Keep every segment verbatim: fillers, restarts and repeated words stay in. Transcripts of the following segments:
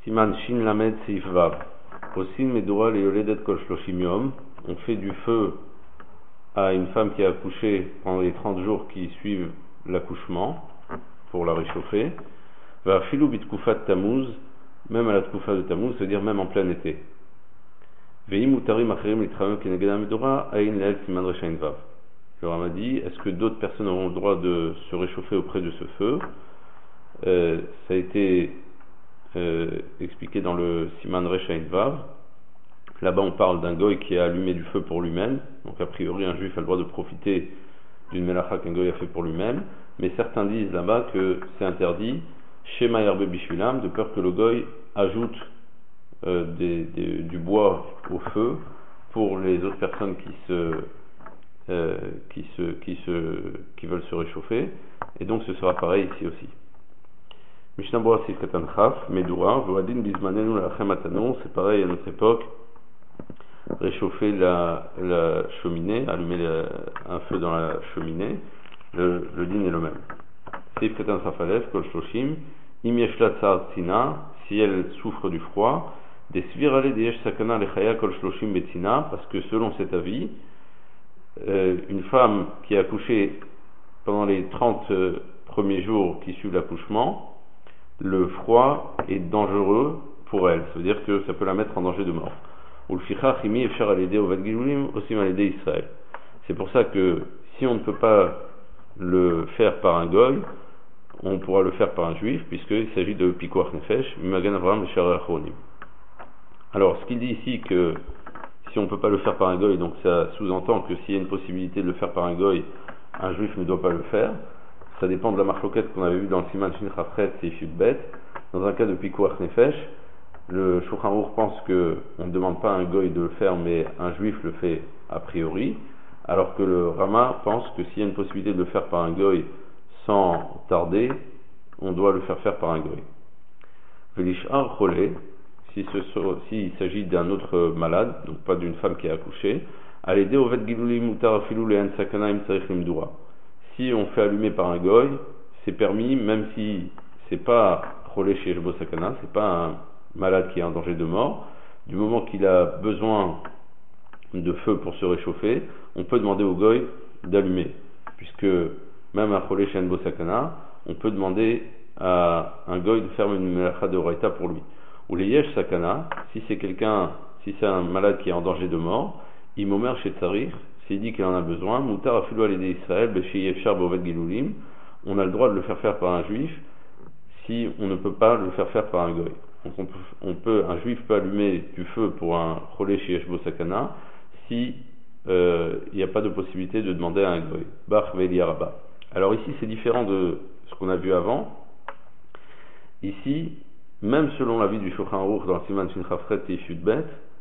Siman Shin Lamed Seif Vav. Aussi, Medora le Yoledet Kol Shloshim Yom. On fait du feu à une femme qui a accouché pendant les trente jours qui suivent l'accouchement pour la réchauffer. Va Filou Bitkufat Tammuz, même à la Tkufa de Tammuz, c'est-à-dire même en plein été. Veim Utarim Acherim Litraim Kenegeda Medora Ain Leel Siman Reshain Vav. Le Rama dit, est-ce que d'autres personnes auront le droit de se réchauffer auprès de ce feu? euh, Ça a été euh, expliqué dans le Siman Reshain Vav. Là-bas, on parle d'un goy qui a allumé du feu pour lui-même. Donc, a priori, un juif a le droit de profiter d'une melacha qu'un goy a fait pour lui-même. Mais certains disent là-bas que c'est interdit, Shema Yarbe Bishulam, de peur que le goy ajoute euh, des, des, du bois au feu pour les autres personnes qui se, euh, qui se, qui se, qui veulent se réchauffer. Et donc, ce sera pareil ici aussi. Mishnah Bora Sif Katan Chaf, Medura, Voadin Bismanenu Lachem Atanon, c'est pareil à notre époque. Réchauffer la, la cheminée, allumer la, un feu dans la cheminée, le, le din est le même. Seif Katan Safalev, Kol Shloshim, Im Yeshla Tsar Tzina, si elle souffre du froid, des Svirale de Yesh Sakana Lechaya Kol Shloshim Betzina, parce que selon cet avis, euh, une femme qui a accouché pendant les trente euh, premiers jours qui suivent l'accouchement, le froid est dangereux pour elle, ça veut dire que ça peut la mettre en danger de mort. C'est pour ça que si on ne peut pas le faire par un goy, on pourra le faire par un juif, puisqu'il s'agit de Pikuach Nefesh, Magan Avraham et Shara Achronim. Alors, ce qu'il dit ici que si on ne peut pas le faire par un goy, donc ça sous-entend que s'il y a une possibilité de le faire par un goy, un juif ne doit pas le faire. Ça dépend de la marloquette qu'on avait vue dans le Siman Shin Chafret et Yud-Bet. Dans un cas de Pikuach Nefesh, le Shulchan Aruch pense qu'on ne demande pas à un goy de le faire, mais un juif le fait a priori, alors que le Rama pense que s'il y a une possibilité de le faire par un goy sans tarder, on doit le faire faire par un goy. Velishar Cholé, si s'il s'agit d'un autre malade, donc pas d'une femme qui a accouché, Alédé Ovet Giluli Mutar Afilou Lehan Sakana Im Tzarich Limdura. Si on fait allumer par un goy, c'est permis, même si c'est pas Cholé chez Eshbo Sakana, c'est pas un malade qui est en danger de mort, du moment qu'il a besoin de feu pour se réchauffer, on peut demander au goy d'allumer, puisque même à Cholé chez Eshbo Sakana, on peut demander à un goy de faire une melacha de Oraita pour lui. Ou les Yesh Sakana, si c'est quelqu'un, si c'est un malade qui est en danger de mort, Imomer chez Tsarir, s'il dit qu'il en a besoin, Moutar Afilou Alidé Israël, Beshi Yeshar Bovet Gilulim, on a le droit de le faire faire par un juif si on ne peut pas le faire faire par un goy. Donc on peut, on peut, un juif peut allumer du feu pour un Cholé chez Eshbo Sakana si euh, il n'y a pas de possibilité de demander à un goy. Bach Veli Araba. Alors ici c'est différent de ce qu'on a vu avant. Ici, même selon l'avis du Shulchan Aruch dans le Siman Shin Chafret et Yud-Bet,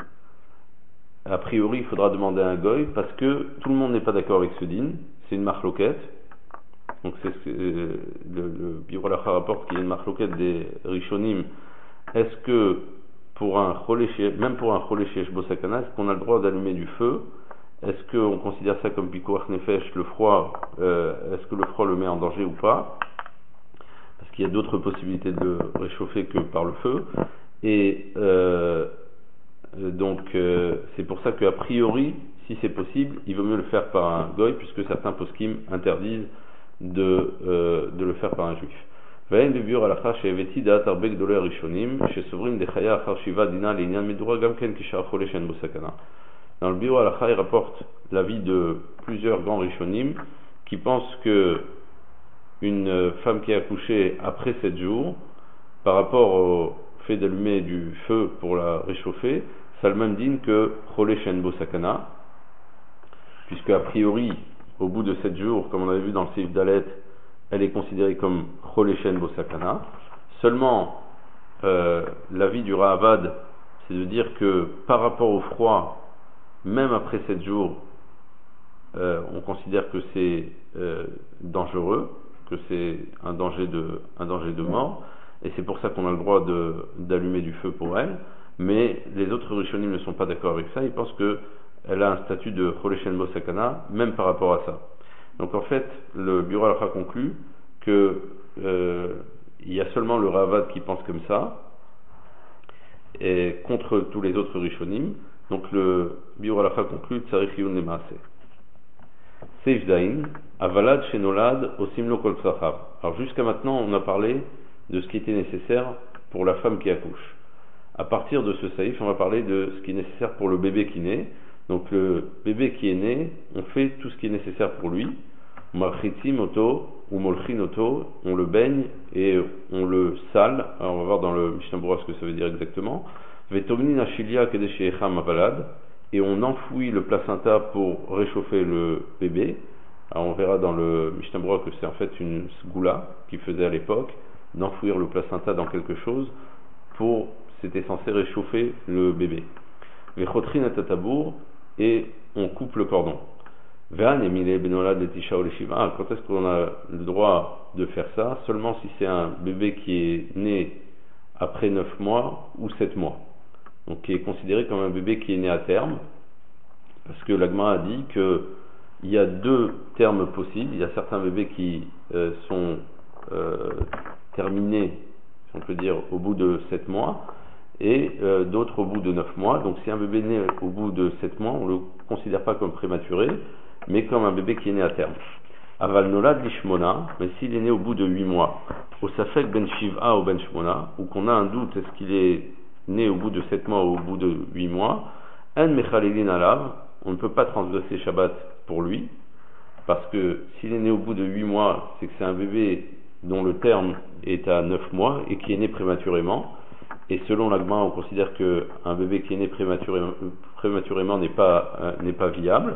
a priori il faudra demander à un goy parce que tout le monde n'est pas d'accord avec ce din, c'est une marloquette. Donc c'est ce que euh, le, le Biur Halacha rapporte qu'il y a une marloquette des Rishonim. Est-ce que pour un cholé, même pour un Cholé chez Eshbo Sakana, est-ce qu'on a le droit d'allumer du feu? Est-ce qu'on considère ça comme Pikuach Nefesh, le froid, euh, est-ce que le froid le met en danger ou pas? Parce qu'il y a d'autres possibilités de le réchauffer que par le feu. Et euh, donc euh, c'est pour ça qu'a priori, si c'est possible, il vaut mieux le faire par un goy, puisque certains poskim interdisent de, euh, de le faire par un juif. Dans le Biur Halacha il rapporte l'avis de plusieurs grands rishonim qui pensent que une femme qui a accouché après sept jours, par rapport au fait d'allumer du feu pour la réchauffer, ça a le même din que Cholé chez Eshbo Sakana, puisque a priori, au bout de sept jours, comme on avait vu dans le Seif Dalet, elle est considérée comme Cholé chez Eshbo Sakana. Seulement, euh, l'avis du Ra'avad, c'est de dire que par rapport au froid, même après sept jours, euh, on considère que c'est euh, dangereux, que c'est un danger de, un danger de mort, et c'est pour ça qu'on a le droit de, d'allumer du feu pour elle. Mais les autres Rishonim ne sont pas d'accord avec ça, ils pensent qu'elle a un statut de Cholé chez Eshbo Sakana, même par rapport à ça. Donc en fait, le Biur Halacha conclut que euh, il y a seulement le Ra'avad qui pense comme ça, et contre tous les autres rishonim. Donc le Biur Halacha conclut Tzarich Iyun Lemaaseh. Seif Dain, Avalad Shenolad Osimlo Kol Tzachav. Alors jusqu'à maintenant, on a parlé de ce qui était nécessaire pour la femme qui accouche. À partir de ce saïf, on va parler de ce qui est nécessaire pour le bébé qui naît. Donc le bébé qui est né, on fait tout ce qui est nécessaire pour lui. Marchitzim oto ou molchin oto, on le baigne et on le sale. Alors on va voir dans le Mishnah Berurah ce que ça veut dire exactement. Vetomnin achilia kedeshecham avalad, et on enfouit le placenta pour réchauffer le bébé. Alors on verra dans le Mishnah Berurah que c'est en fait une sgoula qui faisait à l'époque d'enfouir le placenta dans quelque chose pour, c'était censé réchauffer le bébé. Vechotrin atatabour, et on coupe le cordon. Ve'an emile benolad letisha ou leshiva. Quand est-ce qu'on a le droit de faire ça? Seulement si c'est un bébé qui est né après neuf mois ou sept mois. Donc qui est considéré comme un bébé qui est né à terme. Parce que l'Agma a dit qu'il y a deux termes possibles. Il y a certains bébés qui euh, sont euh, terminés, si on peut dire, au bout de sept mois. Et euh, d'autres au bout de neuf mois. Donc si un bébé né au bout de sept mois, on ne le considère pas comme prématuré, mais comme un bébé qui est né à terme. Aval nolad lishmona, mais s'il est né au bout de huit mois, au safek ben shiv'a ou ben shmona, ou qu'on a un doute, est-ce qu'il est né au bout de sept mois ou au bout de huit mois, en mechalelin alav, on ne peut pas transgresser Shabbat pour lui, parce que s'il est né au bout de huit mois, c'est que c'est un bébé dont le terme est à neuf mois et qui est né prématurément. Et selon l'Agma, on considère qu'un bébé qui est né prématurément, prématurément n'est pas, euh, n'est pas viable.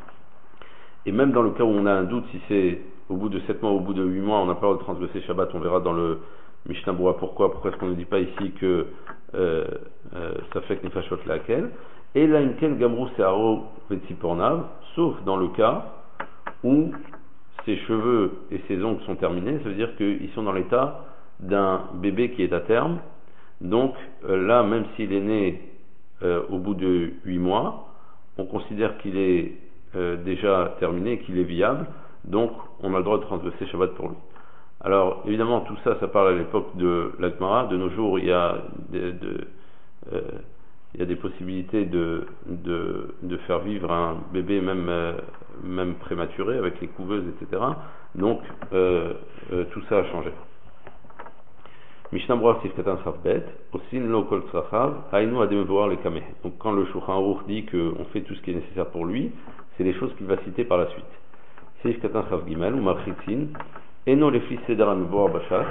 Et même dans le cas où on a un doute, si c'est au bout de sept mois ou au bout de huit mois, on n'a pas le droit de transgresser Shabbat, on verra dans le Mishnah Berurah pourquoi, pourquoi est-ce qu'on ne dit pas ici que euh, euh, ça fait que nefashot laquelle. Et là, une ken gamrou se'aro vetzipornav, sauf dans le cas où ses cheveux et ses ongles sont terminés, ça veut dire qu'ils sont dans l'état d'un bébé qui est à terme. Donc euh, là, même s'il est né euh, au bout de huit mois, on considère qu'il est euh, déjà terminé, qu'il est viable, donc on a le droit de transgresser Shabbat pour lui. Alors évidemment, tout ça, ça parle à l'époque de l'Agmara. De nos jours, il y a, de, de, euh, il y a des possibilités de, de, de faire vivre un bébé même, euh, même prématuré avec les couveuses, et cetera. Donc euh, euh, tout ça a changé. Mishnah Berurah Sif Katan Saf Bet, Osin Lo Kol Tzachav, Hainu Adem Voir le Kameh. Donc quand le Shulchan Aruch dit qu'on fait tout ce qui est nécessaire pour lui, c'est les choses qu'il va citer par la suite. Sif Katan Saf Gimel, ou Machitzin, Eno les fils Sedar Ameboar Bachat.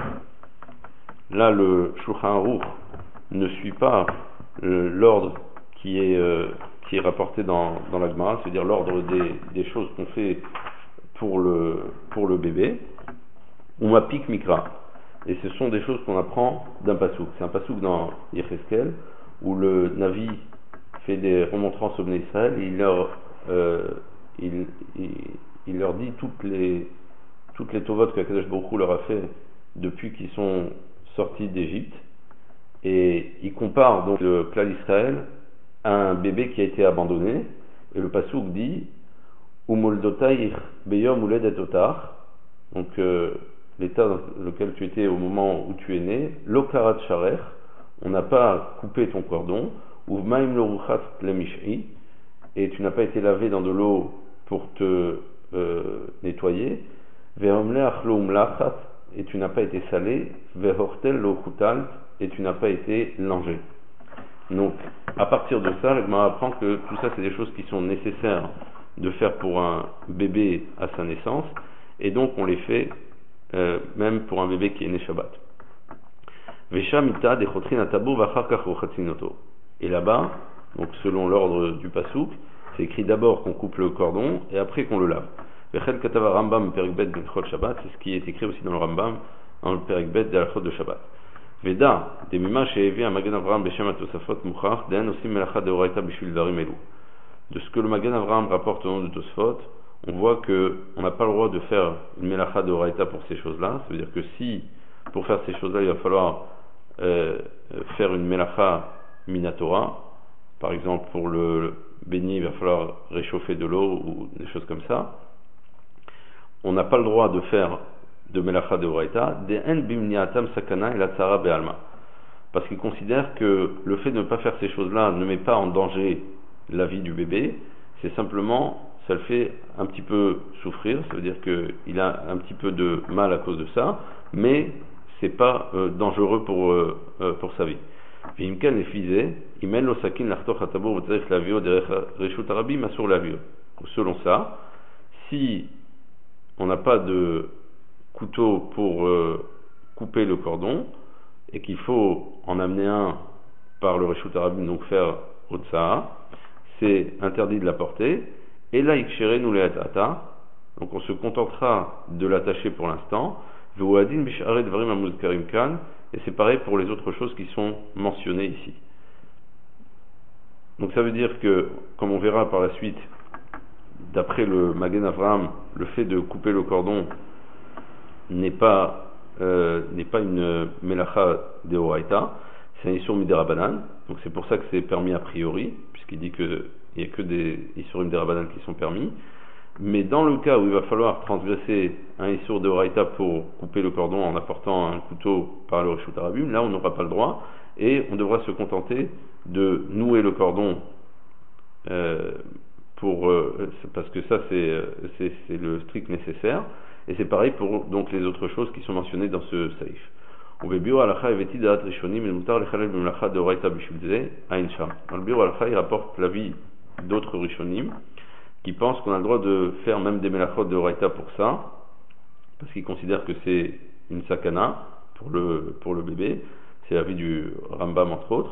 Là, le Shulchan Aruch ne suit pas euh, l'ordre qui est, euh, qui est rapporté dans, dans la Gemara, c'est-à-dire l'ordre des, des choses qu'on fait pour le, pour le bébé, ou Mapik Mikra. Et ce sont des choses qu'on apprend d'un pasouk. C'est un pasouk dans Yecheskel où le Navi fait des remontrances au Bnei Israël et il leur, euh, il, il, il leur dit toutes les, toutes les tovot que Akadosh Baruch Hu leur a fait depuis qu'ils sont sortis d'Égypte. Et il compare donc le clan d'Israël à un bébé qui a été abandonné. Et le pasouk dit Umoldotaïr beyom uledet otar. Donc euh, l'état dans lequel tu étais au moment où tu es né, l'okarat sharer, on n'a pas coupé ton cordon, ou maim loruchat lemishri, et tu n'as pas été lavé dans de l'eau pour te euh, nettoyer, ve'omle achlo umlachat, et tu n'as pas été salé, ve'hortel lo chutal, et tu n'as pas été langé. Donc, à partir de ça, l'Agma apprend que tout ça, c'est des choses qui sont nécessaires de faire pour un bébé à sa naissance, et donc on les fait Euh, même pour un bébé qui est né Shabbat. Et là-bas, donc selon l'ordre du pasouk, c'est écrit d'abord qu'on coupe le cordon et après qu'on le lave. C'est ce qui est écrit aussi dans le Rambam, dans le Perikbet de l'Alchot de Shabbat. Veda, des mima she'evi a Magen Avraham b'shem atosafot muchach den osim melacha deoraita b'shvil darim elu. De ce que le Magen Avraham rapporte au nom de Tosfot, on voit que on n'a pas le droit de faire une melacha de oraita pour ces choses-là. Ça veut dire que si, pour faire ces choses-là, il va falloir euh, faire une melacha minatora, par exemple pour le béni, il va falloir réchauffer de l'eau ou des choses comme ça. On n'a pas le droit de faire de melacha de oraita, de en bimniatam sakana et la tsara be'alma. parce qu'il considère que le fait de ne pas faire ces choses-là ne met pas en danger la vie du bébé, c'est simplement, ça le fait un petit peu souffrir, ça veut dire qu'il a un petit peu de mal à cause de ça, mais c'est pas euh, dangereux pour, euh, euh, pour sa vie. Vimkan les fisé, il mène l'osakin l'artoch atabour v'tzarech lavio derech reshut arabim asur lavio. Selon ça, si on n'a pas de couteau pour euh, couper le cordon et qu'il faut en amener un par le reshut arabim, donc faire otsaha, c'est interdit de la porter. Et là, iksheret nous ata, donc on se contentera de l'attacher pour l'instant. V'oadin b'sharet dvarim amuzkarim kan. Et c'est pareil pour les autres choses qui sont mentionnées ici. Donc ça veut dire que, comme on verra par la suite, d'après le Magen Avraham, le fait de couper le cordon n'est pas, euh, n'est pas une melacha de Horaïta, c'est un issur midérabanan, donc c'est pour ça que c'est permis a priori, puisqu'il dit qu'il n'y a que des issurim midérabanan qui sont permis. Mais dans le cas où il va falloir transgresser un issur de Horaïta pour couper le cordon en apportant un couteau par le reshut arabim, là on n'aura pas le droit et on devra se contenter de nouer le cordon euh, pour, euh, parce que ça c'est, c'est, c'est le strict nécessaire, et c'est pareil pour donc les autres choses qui sont mentionnées dans ce saïf. Dans le biur halacha il rapporte l'avis d'autres rishonim qui pensent qu'on a le droit de faire même des melachot de Horaïta pour ça, parce qu'ils considèrent que c'est une sakana pour le, pour le bébé, c'est l'avis du Rambam entre autres.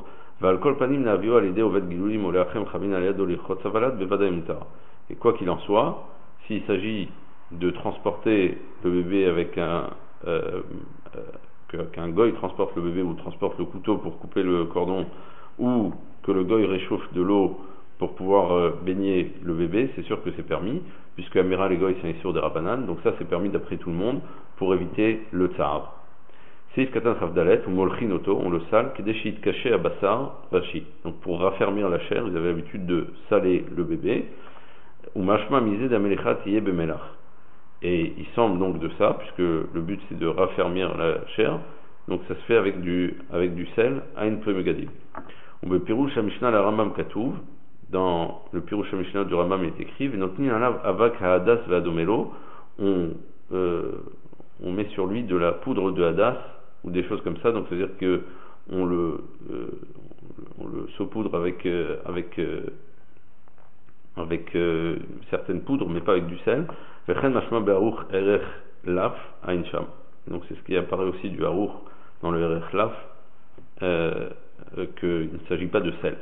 Et quoi qu'il en soit, s'il s'agit de transporter le bébé avec un euh, euh, qu'un goy transporte le bébé ou transporte le couteau pour couper le cordon, ou que le goy réchauffe de l'eau pour pouvoir euh, baigner le bébé, c'est sûr que c'est permis, puisque Amira les goy c'est un issur de Rabbanan, donc ça c'est permis d'après tout le monde pour éviter le tsar. Seif katan chavdalet ou molchin auto, on le sale, kedeshit caché à bassar vachi. Donc pour raffermir la chair, ils avaient l'habitude de saler le bébé, ou mashma misé d'amelechat yé bemelach. Et il semble donc de ça, puisque le but c'est de raffermir la chair, donc ça se fait avec du, avec du sel à une prémegadib. On veut pirouche Mishnah la Rambam Katouv. Dans le Pirush Mishnah du Rambam il est écrit Venotni alav avak haadas ve'adomelo, on euh, on met sur lui de la poudre de hadas ou des choses comme ça, donc c'est à dire que on le euh, on le saupoudre avec euh, avec euh, avec euh, certaines poudres mais pas avec du sel. Vechen mashma be'aruch erech laf ain sham, donc c'est ce qui apparaît aussi du haruch dans le erech laf, euh, euh, qu'il ne s'agit pas de sel.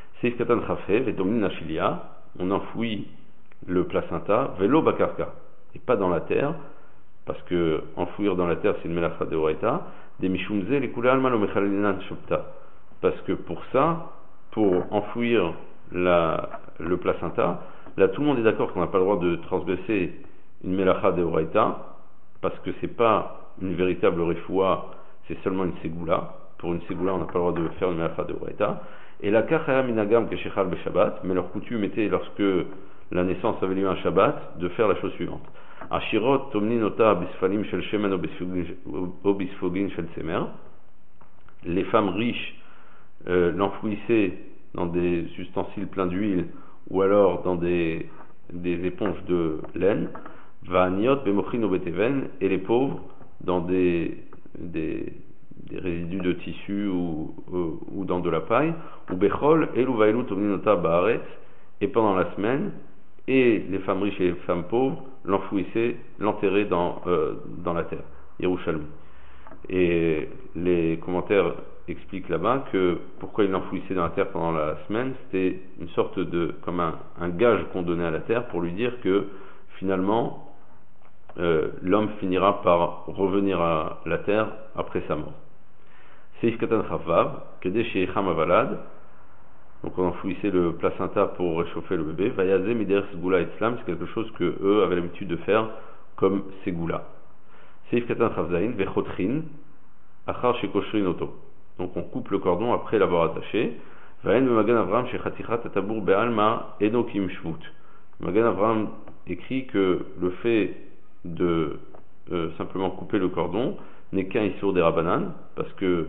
On enfouit le placenta velo bakarka et pas dans la terre, parce que enfouir dans la terre c'est une melacha de Horaïta, des mishumze les kula alma lo mechalelinan shopta, parce que pour ça, pour enfouir la, le placenta, là tout le monde est d'accord qu'on n'a pas le droit de transgresser une melacha de Horaïta, parce que c'est pas une véritable refoua, c'est seulement une ségoula. Pour une ségoula on n'a pas le droit de faire une melacha de Horaïta. Et la kachaya minagam keshechal be Shabbat, mais leur coutume était, lorsque la naissance avait lieu un Shabbat, de faire la chose suivante. Ashirot tomnin ota bisfalim shel shemen o bisfogin shel semer. Les femmes riches euh, l'enfouissaient dans des ustensiles pleins d'huile ou alors dans des, des éponges de laine. Va'aniot bemochin o beteven, et les pauvres dans des, des des résidus de tissu ou, ou, ou dans de la paille, ou bechol elu vaelu tomninota baaretz, et pendant la semaine, et les femmes riches et les femmes pauvres l'enfouissaient, l'enterraient dans, euh, dans la terre, Yerushalmi. Et les commentaires expliquent là-bas que pourquoi ils l'enfouissaient dans la terre pendant la semaine, c'était une sorte de, comme un, un gage qu'on donnait à la terre pour lui dire que finalement euh, l'homme finira par revenir à la terre après sa mort. Seif katan chavav, kedesh yecham avalad, donc on enfouissait le placenta pour réchauffer le bébé. Vayaze mider segula etzlam, c'est quelque chose que eux avaient l'habitude de faire comme segula. Seif katan chavzain vechotrin achar shekoshrin oto, donc on coupe le cordon après l'avoir attaché. Vayen Magan Avraham shechatichat atabour be'alma enokim shvut. Magan Avraham écrit que le fait de euh, simplement couper le cordon n'est qu'un issur des Rabbanan, parce que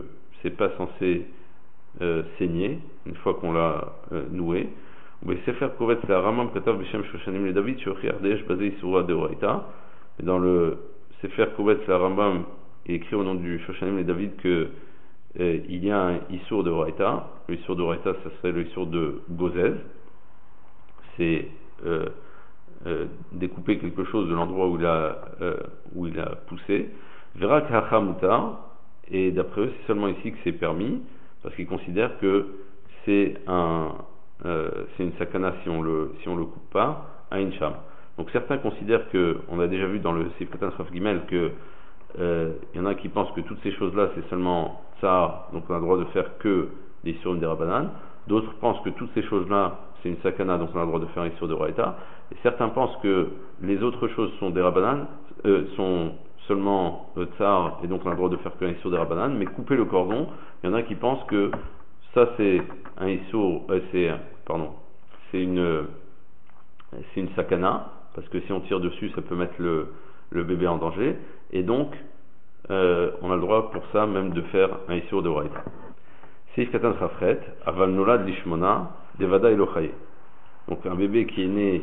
c'est pas censé euh, saigner une fois qu'on l'a euh, noué. Mais Sefer Kovetz la Ramam Katav Bishem Shoshanim le David Shochi Ardesh basé Isura de Oraita. Et dans le Sefer Kovetz la Rambam est écrit au nom du Shoshanim le David que euh, il y a un Isur de Oraita. Le Isur de Oraita, ça serait le Isur de Gozez. C'est euh, euh, découper quelque chose de l'endroit où il a euh, où il a poussé. Vera Kachamuta. Et d'après eux, c'est seulement ici que c'est permis, parce qu'ils considèrent que c'est un, euh, c'est une sakana si on le, si on le coupe pas, à une sham. Donc certains considèrent que, on a déjà vu dans le Sifratan Sraf Gimel que euh, il y en a qui pensent que toutes ces choses-là c'est seulement tsar, donc on a le droit de faire que des surim des rabanan. D'autres pensent que toutes ces choses-là c'est une sakana, donc on a le droit de faire un sur de raïta. Et certains pensent que les autres choses sont des rabanan, euh, sont seulement euh, tsar, et donc on a le droit de faire qu'un issour des rabanan, mais couper le cordon, il y en a qui pensent que ça c'est un issour, euh, c'est, pardon, c'est une, euh, c'est une sakana, parce que si on tire dessus, ça peut mettre le, le bébé en danger, et donc euh, on a le droit pour ça même de faire un issour de raïta. Seif katan chafret, aval nolad lishmona, devada elochaye. Donc un bébé qui est né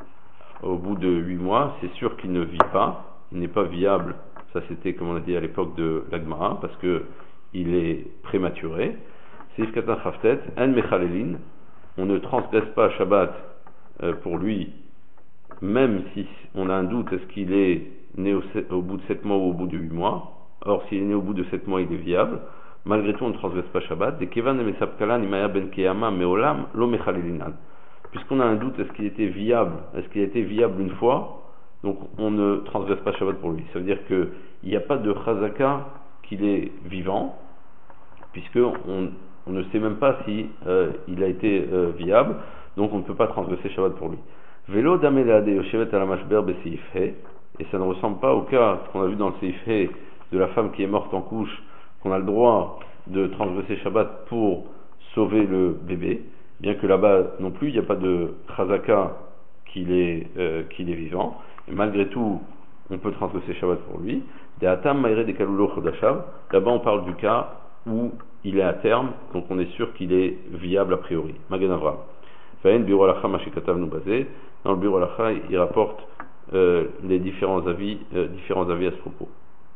au bout de huit mois, c'est sûr qu'il ne vit pas, il n'est pas viable, ça c'était comme on a dit à l'époque de l'Agmara, parce que il est prématuré. Seif katan chaftet, en mechalelin, on ne transgresse pas Shabbat euh, pour lui, même si on a un doute, est-ce qu'il est né au, au bout de sept mois ou au bout de huit mois. Or s'il est né au bout de sept mois, il est viable. Malgré tout, on ne transgresse pas Shabbat. De Kevan et Mesapkalan, Imaya ben Keyama, Meolam, Lo Mechalelinan. Puisqu'on a un doute, est-ce qu'il était viable, est-ce qu'il a été viable une fois, donc on ne transgresse pas Shabbat pour lui. Ça veut dire qu'il n'y a pas de Chazaka qu'il est vivant, puisqu'on on ne sait même pas si euh, il a été euh, viable, donc on ne peut pas transgresser Shabbat pour lui. Velo Damelade Yoshevet Alamashber Beseif He, et ça ne ressemble pas au cas qu'on a vu dans le Seif He de la femme qui est morte en couche, qu'on a le droit de transgresser Shabbat pour sauver le bébé, bien que là-bas non plus il n'y a pas de chazaka qu'il est, euh, qu'il est vivant, et malgré tout on peut transgresser Shabbat pour lui. De Atam Maïre de Kalulo Chodashav, là-bas on parle du cas où il est à terme, donc on est sûr qu'il est viable a priori. Magen Avraham. Faïn Bureau Alacha Mashikatav nous basé. Dans le Bureau Alacha il rapporte euh, les différents avis, euh, différents avis à ce propos.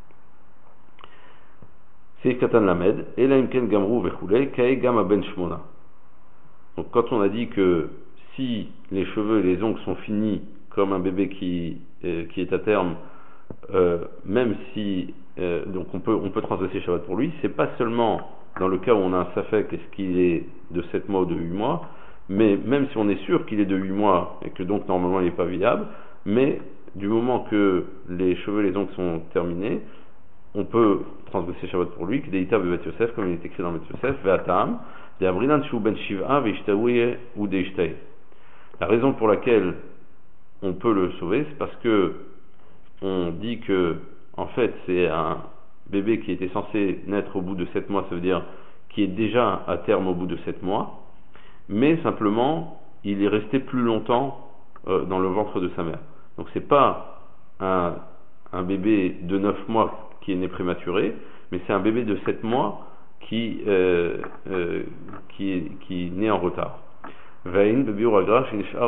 Seif Katan Lamed, Elaimken Gamrou Vechule, Kae Gama Ben Shmona. Donc quand on a dit que si les cheveux et les ongles sont finis comme un bébé qui, euh, qui est à terme, euh, même si euh, donc on peut, on peut transgresser Shabbat pour lui, c'est pas seulement dans le cas où on a un safek, est-ce qu'il est de sept mois ou de huit mois, mais même si on est sûr qu'il est de huit mois et que donc normalement il n'est pas viable, mais du moment que les cheveux et les ongles sont terminés, on peut transgresser Shabbat pour lui, Kdeita Bevet Yosef, comme il est écrit dans Bet Yosef, Ve'atam, De'abrinan Shu Ben Shiv'a Ve'ishtaouye ou De'ishtae. La raison pour laquelle on peut le sauver, c'est parce que on dit que, en fait, c'est un bébé qui était censé naître au bout de sept mois, ça veut dire qui est déjà à terme au bout de sept mois, mais simplement, il est resté plus longtemps euh, dans le ventre de sa mère. Donc c'est pas un, un bébé de neuf mois qui est né prématuré, mais c'est un bébé de sept mois qui, euh, euh, qui, est, qui est né en retard. Le Biur Agra,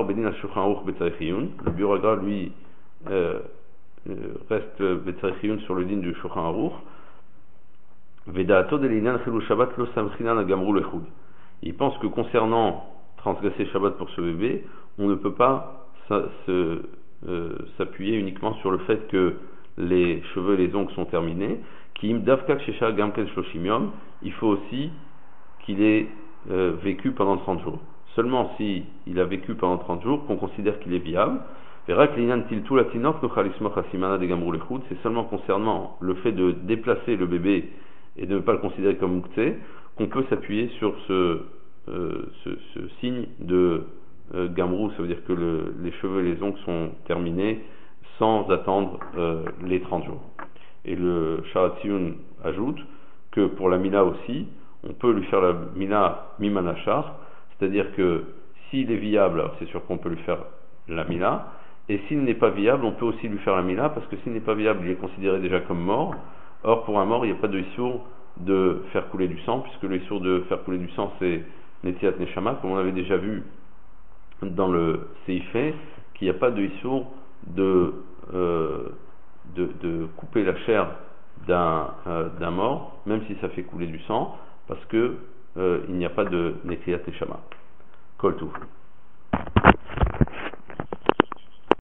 lui, euh, reste Betzarechiyun sur le din du Shulchan Aruch. Il pense que concernant transgresser Shabbat pour ce bébé, on ne peut pas sa, se, euh, s'appuyer uniquement sur le fait que les cheveux et les ongles sont terminés. Il faut aussi qu'il ait euh, vécu pendant trente jours. Seulement si il a vécu pendant trente jours qu'on considère qu'il est viable. C'est seulement concernant le fait de déplacer le bébé et de ne pas le considérer comme muktzeh qu'on peut s'appuyer sur ce, euh, ce, ce signe de euh, gamrou, ça veut dire que le, les cheveux et les ongles sont terminés sans attendre euh, les trente jours. Et le Sharatziun ajoute que pour la Mila aussi, on peut lui faire la Mila Mimanachar, c'est-à-dire que s'il est viable, c'est sûr qu'on peut lui faire la Mila, et s'il n'est pas viable, on peut aussi lui faire la Mila, parce que s'il n'est pas viable, il est considéré déjà comme mort. Or, pour un mort, il n'y a pas de issour de faire couler du sang, puisque le issour de faire couler du sang, c'est Netilat Neshama, comme on avait déjà vu dans le Seifé, qu'il n'y a pas de issour de, euh, de, de couper la chair d'un euh, d'un mort, même si ça fait couler du sang, parce que euh, il n'y a pas de Netilat Neshama. Kol Tuv.